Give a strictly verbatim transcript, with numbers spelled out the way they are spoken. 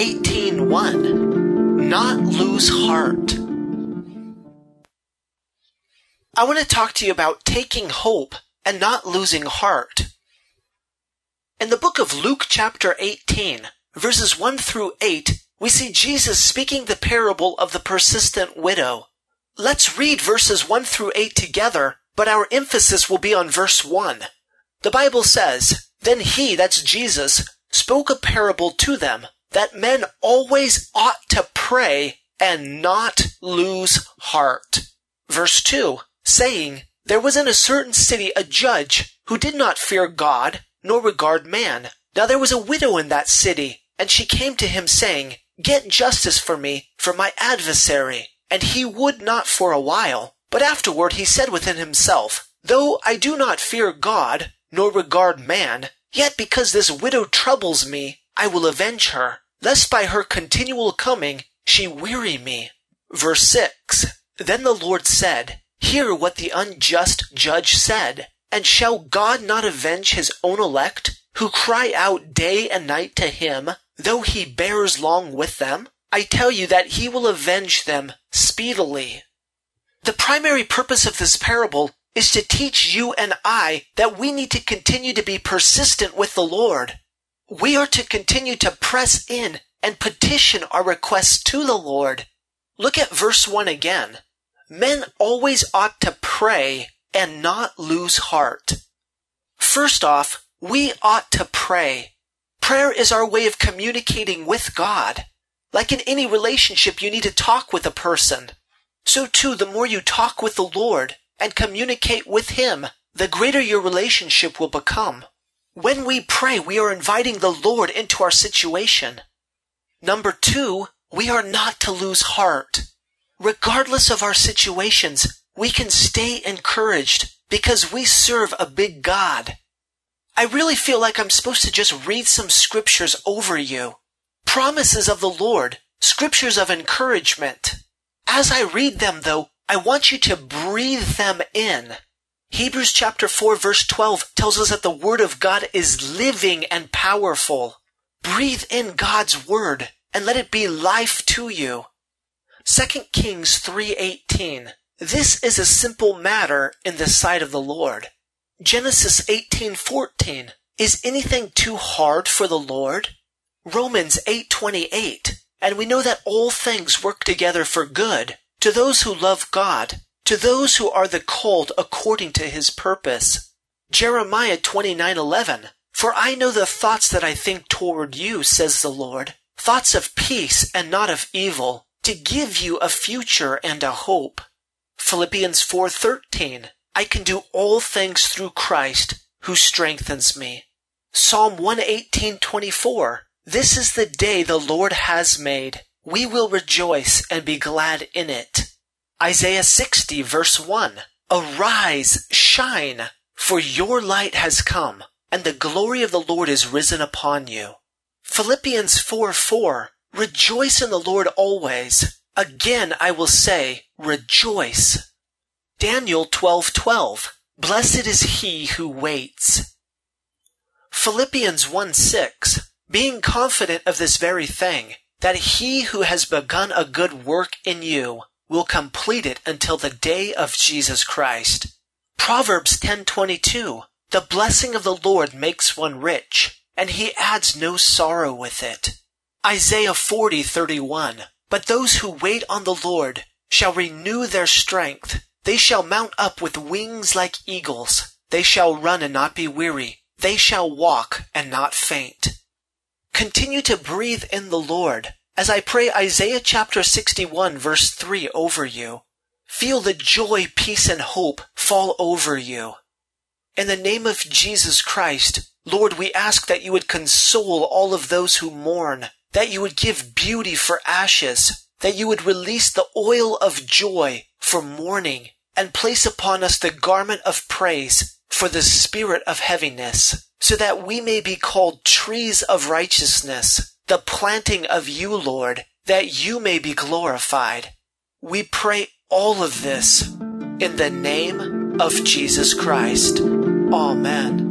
eighteen one. Not lose heart. I want to talk to you about taking hope and not losing heart. In the book of Luke chapter eighteen, verses one through eight, we see Jesus speaking the parable of the persistent widow. Let's read verses one through eight together, but our emphasis will be on verse one. The Bible says, "Then he," that's Jesus, "spoke a parable to them, that men always ought to pray and not lose heart." Verse two, saying, "There was in a certain city a judge who did not fear God, nor regard man. Now there was a widow in that city, and she came to him, saying, 'Get justice for me from my adversary.' And he would not for a while. But afterward he said within himself, 'Though I do not fear God, nor regard man, yet because this widow troubles me, I will avenge her, lest by her continual coming she weary me.'" Verse six, "Then the Lord said, 'Hear what the unjust judge said. And shall God not avenge his own elect, who cry out day and night to him, though he bears long with them? I tell you that he will avenge them speedily.'" The primary purpose of this parable is to teach you and I that we need to continue to be persistent with the Lord. We are to continue to press in and petition our requests to the Lord. Look at verse one again. Men always ought to pray and not lose heart. First off, we ought to pray. Prayer is our way of communicating with God. Like in any relationship, you need to talk with a person. So too, the more you talk with the Lord and communicate with Him, the greater your relationship will become. When we pray, we are inviting the Lord into our situation. Number two, we are not to lose heart. Regardless of our situations, we can stay encouraged because we serve a big God. I really feel like I'm supposed to just read some scriptures over you. Promises of the Lord, scriptures of encouragement. As I read them, though, I want you to breathe them in. Hebrews chapter four verse twelve tells us that the Word of God is living and powerful. Breathe in God's Word and let it be life to you. Second Kings three eighteen. This is a simple matter in the sight of the Lord. Genesis eighteen fourteen. Is anything too hard for the Lord? Romans eight twenty-eight. And we know that all things work together for good, to those who love God, to those who are the called according to His purpose. Jeremiah twenty-nine eleven. For I know the thoughts that I think toward you, says the Lord, thoughts of peace and not of evil, to give you a future and a hope. Philippians four thirteen. I can do all things through Christ who strengthens me. Psalm one eighteen twenty-four. This is the day the Lord has made. We will rejoice and be glad in it. Isaiah sixty verse one. Arise, shine, for your light has come, and the glory of the Lord is risen upon you. Philippians four four. Rejoice in the Lord always. Again I will say, rejoice. Daniel twelve twelve. Blessed is he who waits. Philippians one six. Being confident of this very thing, that he who has begun a good work in you will complete it until the day of Jesus Christ. Proverbs ten twenty-two. The blessing of the Lord makes one rich, and he adds no sorrow with it. Isaiah forty thirty-one. But those who wait on the Lord shall renew their strength. They shall mount up with wings like eagles. They shall run and not be weary. They shall walk and not faint. Continue to breathe in the Lord as I pray Isaiah chapter sixty-one verse three over you. Feel the joy, peace, and hope fall over you. In the name of Jesus Christ, Lord, we ask that you would console all of those who mourn, that you would give beauty for ashes, that you would release the oil of joy for mourning, and place upon us the garment of praise for the spirit of heaviness, so that we may be called trees of righteousness, the planting of you, Lord, that you may be glorified. We pray all of this in the name of Jesus Christ. Amen.